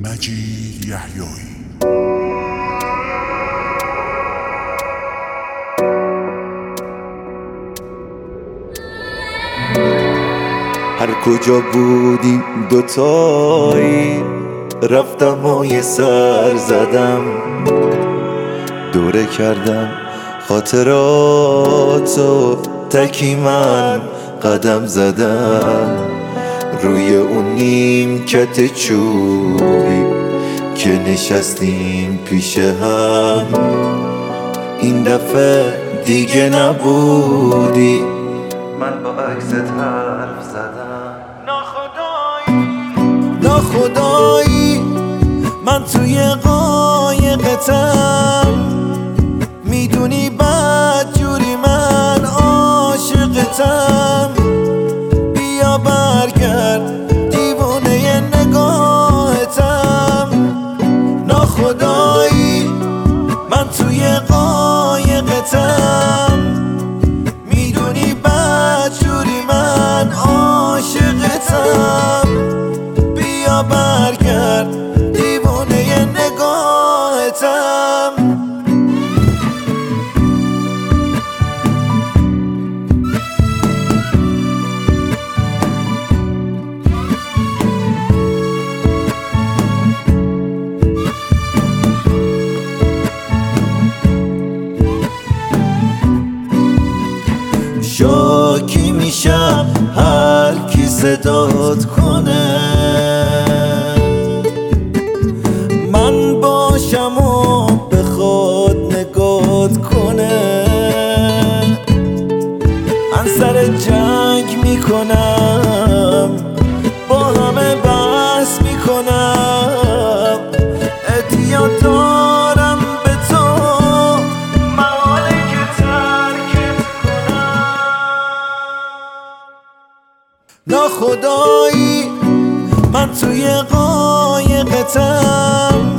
مجید یحیایی. هر کجا بودیم دوتایی رفتم و یه سر زدم، دوره کردم خاطراتو، تکی من قدم زدم روی اون نیمکت چوبی که نشستیم پیش هم. این دفعه دیگه نبودی، من با عکست حرف زدم. ناخدایی من توی قایقتم، میدونی بدجوری من عاشقتم. بیا برگرد دیوونه نگاهتم. ناخدایی من توی قایقتم، میدونی بدجوری من عاشقتم. بیا برگرد دیوونه نگاهتم. شاکی میشم هر کی صدات کنه، من باشم و بخواد نگات کنه. من سر جنگ میکنم، با همه بحث میکنم. اعتیاد دارم به تو، محاله که ترکت کنم. ناخدایی من توی قایقتم،